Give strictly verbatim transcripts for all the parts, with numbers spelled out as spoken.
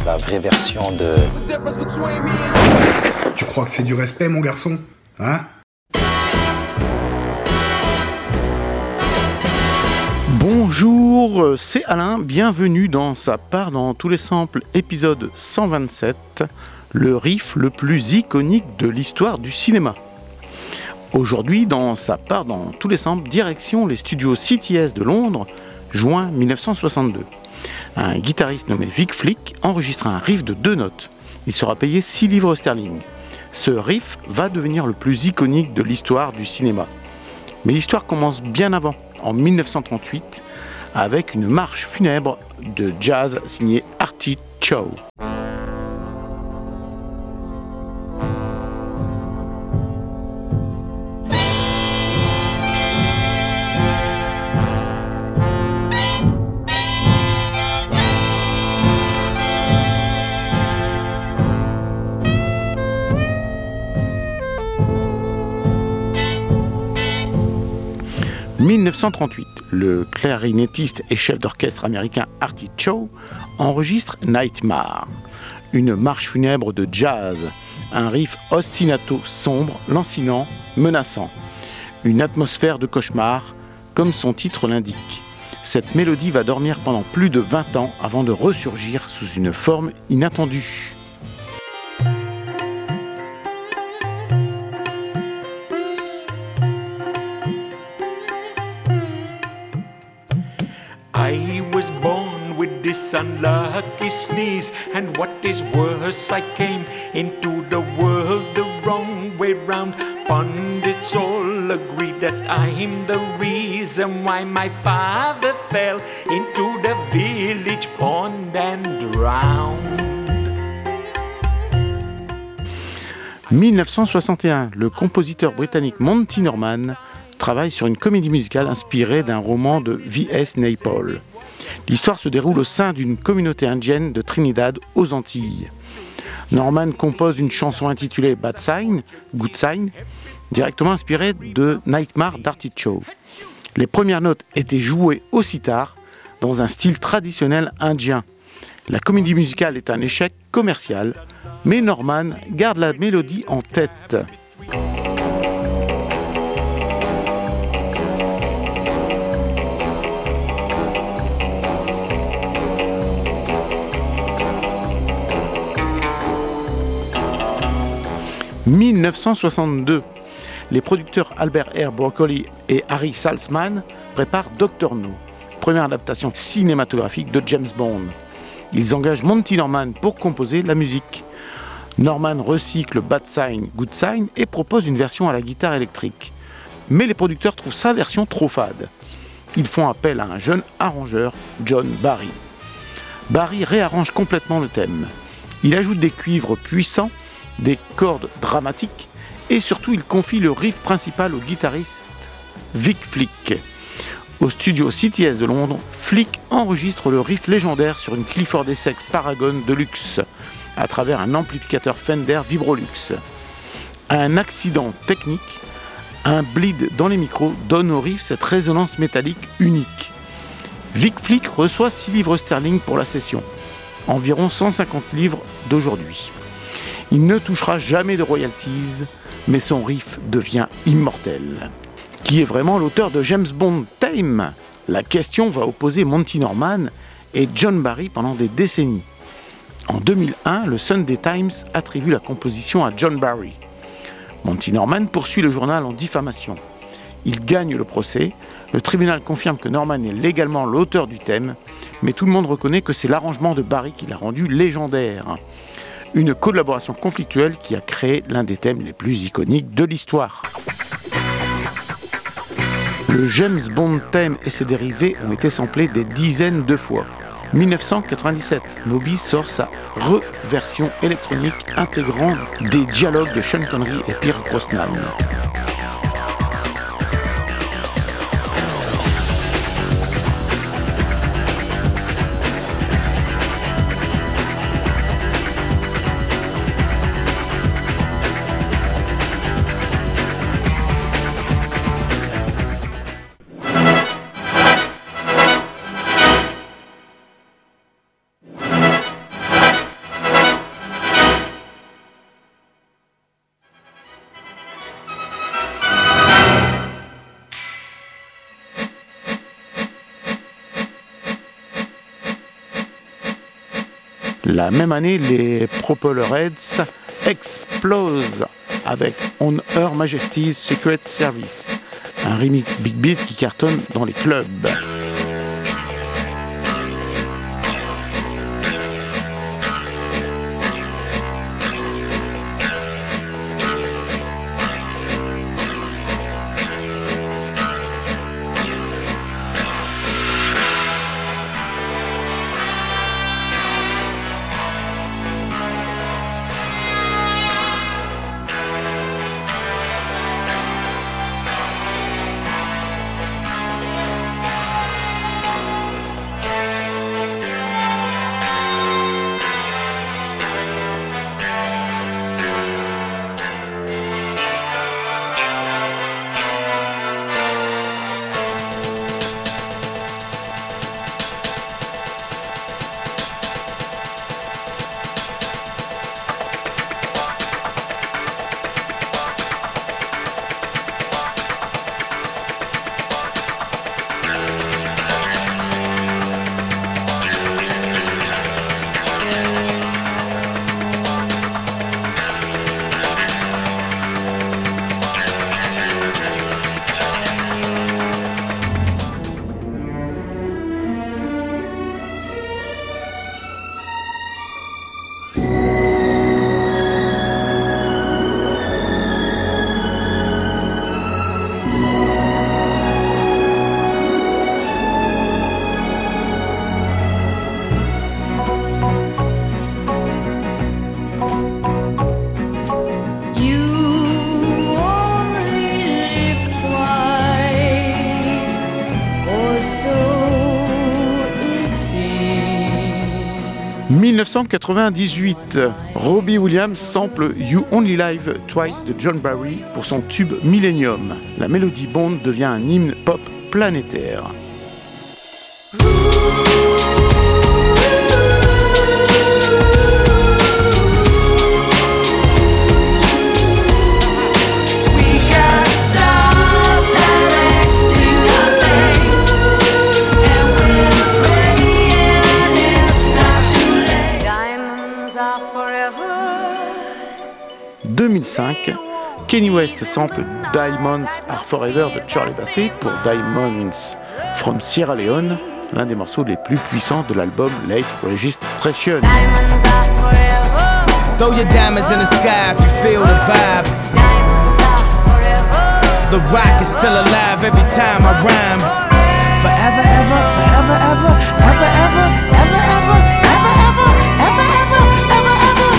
la vraie version de... Tu crois que c'est du respect, mon garçon? Hein? Bonjour, c'est Alain, bienvenue dans Ça part dans tous les samples, épisode cent vingt-sept, le riff le plus iconique de l'histoire du cinéma. Aujourd'hui, dans Ça part dans tous les samples, direction les studios C T S de Londres, juin dix-neuf cent soixante-deux. Un guitariste nommé Vic Flick enregistre un riff de deux notes. Il sera payé six livres sterling. Ce riff va devenir le plus iconique de l'histoire du cinéma. Mais l'histoire commence bien avant, en dix-neuf cent trente-huit, avec une marche funèbre de jazz signée Artie Shaw. dix-neuf cent trente-huit, le clarinettiste et chef d'orchestre américain Artie Shaw enregistre Nightmare, une marche funèbre de jazz, un riff ostinato sombre, lancinant, menaçant, une atmosphère de cauchemar, comme son titre l'indique. Cette mélodie va dormir pendant plus de vingt ans avant de ressurgir sous une forme inattendue. I was born with this unlucky sneeze, and what is worse, I came into the world the wrong way round. Pundits all agree that I'm the reason why my father fell into the village pond and drowned. dix-neuf cent soixante et un, le compositeur britannique Monty Norman travaille sur une comédie musicale inspirée d'un roman de V S Naipaul. L'histoire se déroule au sein d'une communauté indienne de Trinidad aux Antilles. Norman compose une chanson intitulée Bad Sign, Good Sign, directement inspirée de Nightmare d'Artie Shaw. Les premières notes étaient jouées au sitar dans un style traditionnel indien. La comédie musicale est un échec commercial, mais Norman garde la mélodie en tête. dix-neuf cent soixante-deux, les producteurs Albert R. Broccoli et Harry Saltzman préparent Doctor No, première adaptation cinématographique de James Bond. Ils engagent Monty Norman pour composer la musique. Norman recycle Bad Sign, Good Sign et propose une version à la guitare électrique. Mais les producteurs trouvent sa version trop fade. Ils font appel à un jeune arrangeur, John Barry. Barry réarrange complètement le thème. Il ajoute des cuivres puissants, des cordes dramatiques et surtout il confie le riff principal au guitariste Vic Flick. Au studio C T S de Londres, Flick enregistre le riff légendaire sur une Clifford Essex Paragon Deluxe à travers un amplificateur Fender Vibrolux. Un accident technique, un bleed dans les micros donne au riff cette résonance métallique unique. Vic Flick reçoit six livres sterling pour la session, environ cent cinquante livres d'aujourd'hui. Il ne touchera jamais de royalties, mais son riff devient immortel. Qui est vraiment l'auteur de James Bond Theme? La question va opposer Monty Norman et John Barry pendant des décennies. En deux mille un, le Sunday Times attribue la composition à John Barry. Monty Norman poursuit le journal en diffamation. Il gagne le procès. Le tribunal confirme que Norman est légalement l'auteur du thème, mais tout le monde reconnaît que c'est l'arrangement de Barry qui l'a rendu légendaire. Une collaboration conflictuelle qui a créé l'un des thèmes les plus iconiques de l'histoire. Le James Bond thème et ses dérivés ont été samplés des dizaines de fois. dix-neuf cent quatre-vingt-dix-sept, Moby sort sa reversion électronique intégrant des dialogues de Sean Connery et Pierce Brosnan. La même année, les Propellerheads explosent avec On Her Majesty's Secret Service, un remix Big Beat qui cartonne dans les clubs. dix-neuf cent quatre-vingt-dix-huit, Robbie Williams sample You Only Live Twice de John Barry pour son tube Millennium. La mélodie Bond devient un hymne pop planétaire. deux mille cinq, Kanye West sample Diamonds Are Forever de Charlie Bassey pour Diamonds from Sierra Leone, l'un des morceaux les plus puissants de l'album Late Registration. Throw your diamonds in the sky if you feel the vibe. The rock is still alive every time I rhyme. Forever, ever, forever, ever, ever, ever, ever, ever, ever, ever, ever, ever, ever, ever.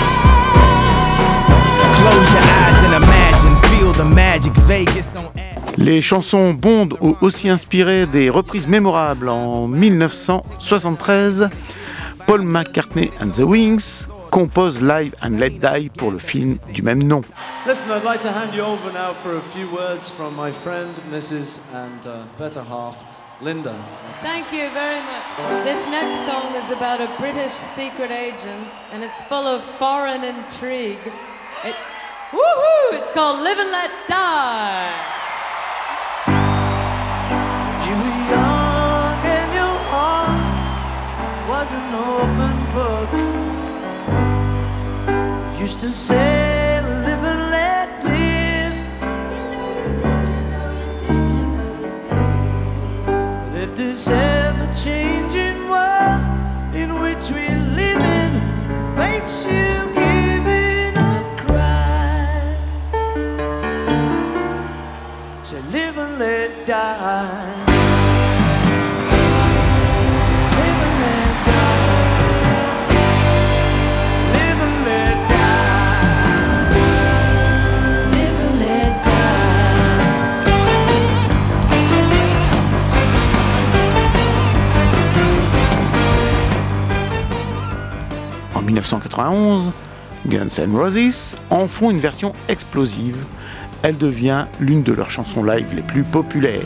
Close your eyes and imagine, feel the magic Vegas on air. Les chansons Bond ont aussi inspiré des reprises mémorables. En dix-neuf cent soixante-treize, Paul McCartney and the Wings compose Live and Let Die pour le film du même nom. Listen, I'd like to hand you over now for a few words from my friend, Missus and uh, better half, Linda. Thank you very much. This next song is about a British secret agent, and it's full of foreign intrigue. It, woohoo! It's called Live and Let Die. You were young and your heart was an open book. Used to say, live and let live. But if this ever-changing world in which we live in makes you give in and cry, say, live and let die. En dix-neuf cent quatre-vingt-onze, Guns N' Roses en font une version explosive. Elle devient l'une de leurs chansons live les plus populaires.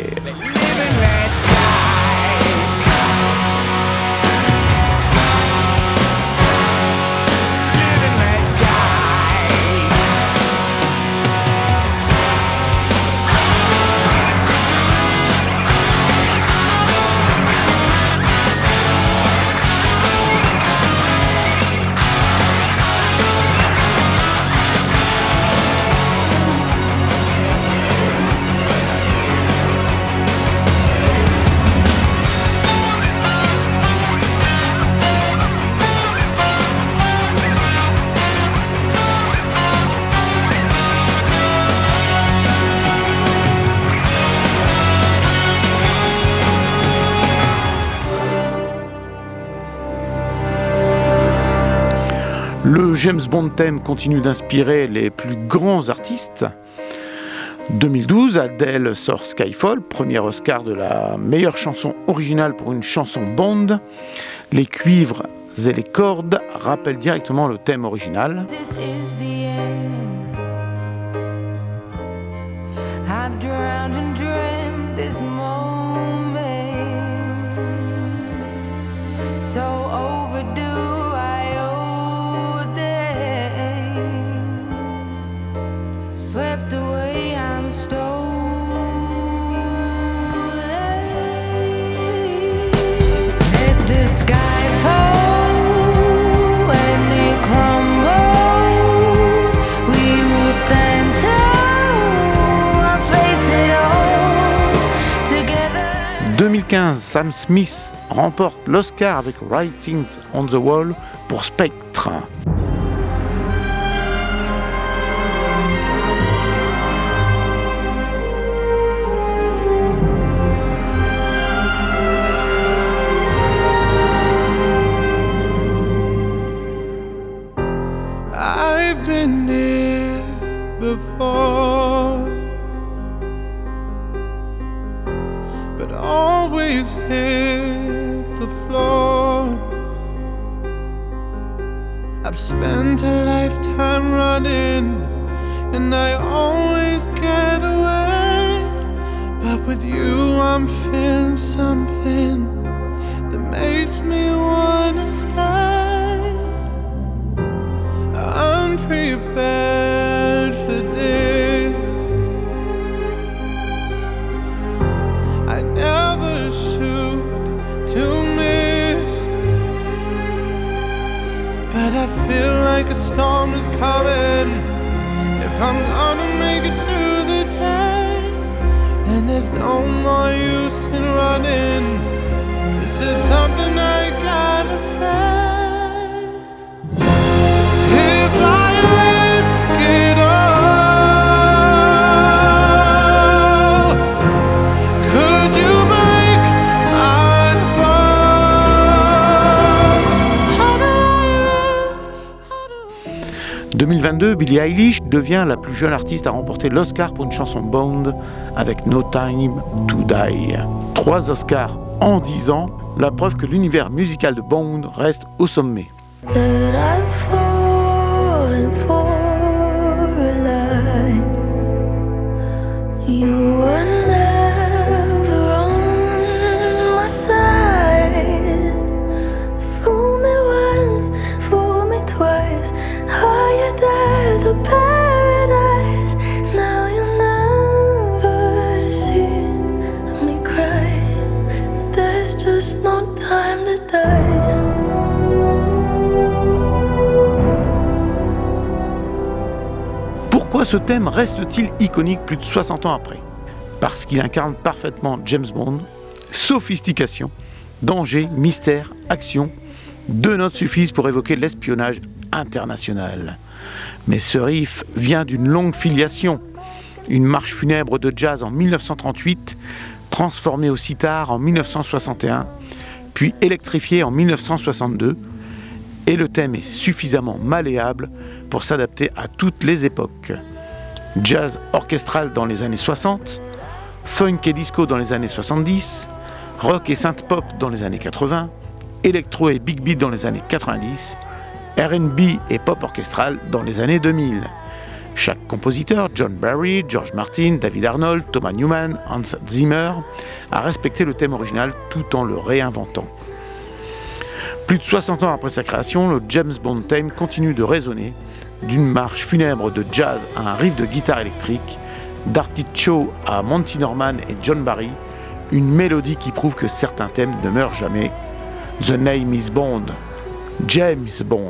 Le James Bond thème continue d'inspirer les plus grands artistes. deux mille douze, Adele sort Skyfall, premier Oscar de la meilleure chanson originale pour une chanson Bond. Les cuivres et les cordes rappellent directement le thème original. This is the end. I've drowned and dreamt this moment. So overdue, I owe them. Swept away, I'm stolen. Let the sky fall. deux mille quinze, Sam Smith remporte l'Oscar avec Writings on the Wall pour Spectre. I've been here before, but always hit the floor. I've spent a lifetime running, and I always get away. But with you I'm feeling something that makes me wanna stay. Unprepared for this, I never shoot to miss, but I feel like a storm is coming. If I'm gonna make it through the day, then there's no more use in running. This is something I gotta face. If I risk it all, could you break my fall? How do I live? How do I... deux mille vingt-deux, Billie Eilish devient la plus jeune artiste à remporter l'Oscar pour une chanson Bond avec No Time to Die. Trois Oscars en dix ans, la preuve que l'univers musical de Bond reste au sommet. That I've fallen for a lie. You were never on my side. Fool me once, fool me twice. Hired at the paradise. Now you never see me cry. There's just no time to die. Pourquoi ce thème reste-t-il iconique plus de soixante ans après? Parce qu'il incarne parfaitement James Bond, sophistication, danger, mystère, action. Deux notes suffisent pour évoquer l'espionnage international. Mais ce riff vient d'une longue filiation. Une marche funèbre de jazz en mille neuf cent trente-huit, transformée au sitar en mille neuf cent soixante et un, puis électrifiée en mille neuf cent soixante-deux. Et le thème est suffisamment malléable pour s'adapter à toutes les époques. Jazz orchestral dans les années soixante, funk et disco dans les années soixante-dix, rock et synth-pop dans les années quatre-vingts, électro et big beat dans les années quatre-vingt-dix, R and B et pop orchestral dans les années deux mille. Chaque compositeur, John Barry, George Martin, David Arnold, Thomas Newman, Hans Zimmer, a respecté le thème original tout en le réinventant. Plus de soixante ans après sa création, le James Bond theme continue de résonner, d'une marche funèbre de jazz à un riff de guitare électrique, d'Artichaut à Monty Norman et John Barry, une mélodie qui prouve que certains thèmes ne meurent jamais. The name is Bond, James Bond.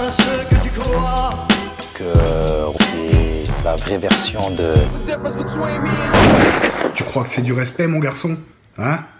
à ce que tu crois. Que c'est la vraie version de... Tu crois que c'est du respect, mon garçon? Hein?